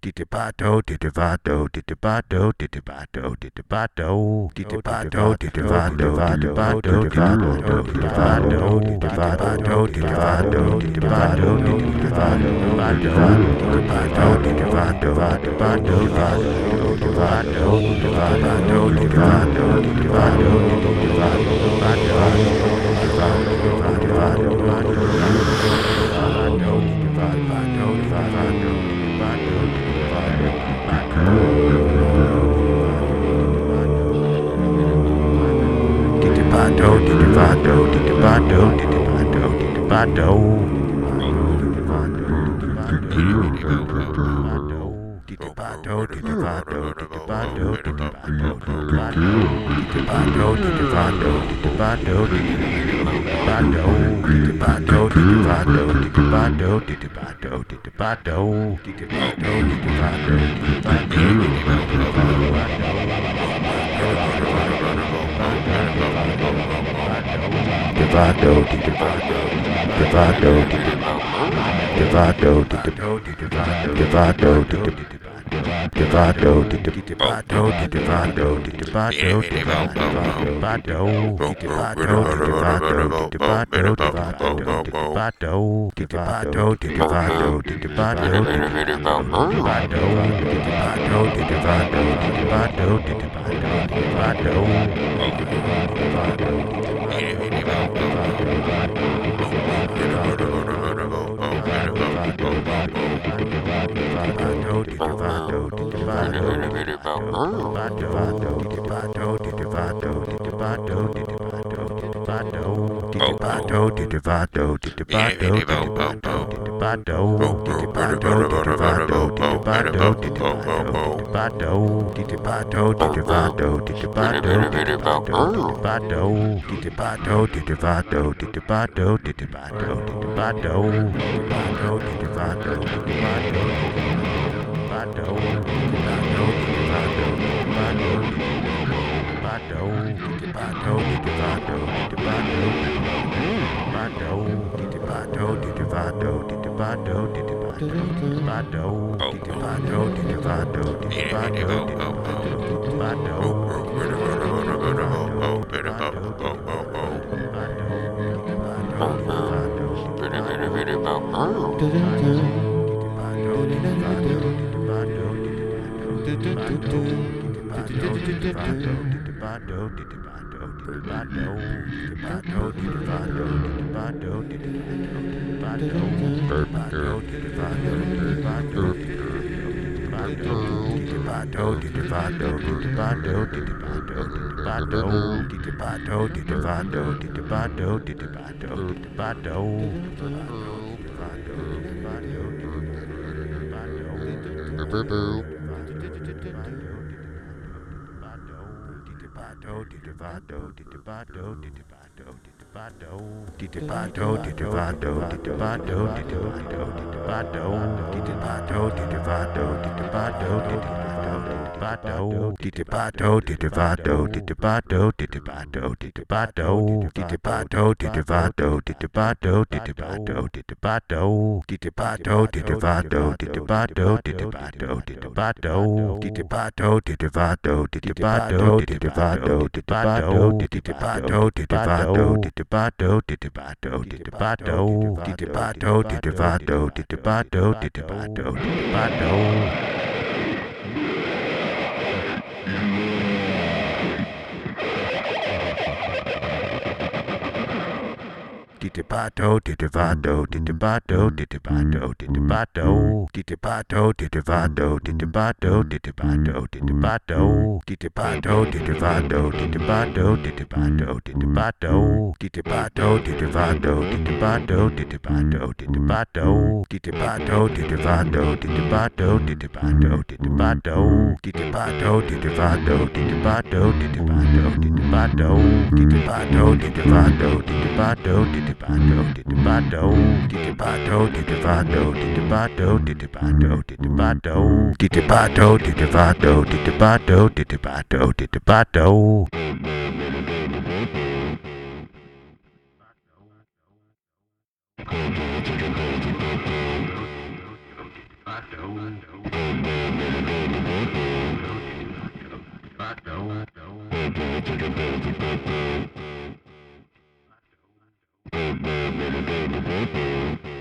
Titipato, titivato, titipato, titipato, titipato, titipato, titivato, titipato, titivato, titivato, titivato, titivato, titipato, titivato, titivato, titipato, Titipato, titivato, titipato, titipato, titipato, titipato, titivato, titipato, titipato, titipato, titipato, titivato, titipato, titipato, titipato, titipato, titivato, titipato, titipato, titipato, titipato, titivato, titipato, titipato, titipato, titipato, titivato, titipato, titipato, titipato, titipato, titivato, titipato, titipato, titipato, titipato, titivato, titipato, titipato, titipato, titipato, titivato, titipato, titipato, titipato. Titipato. Thank you.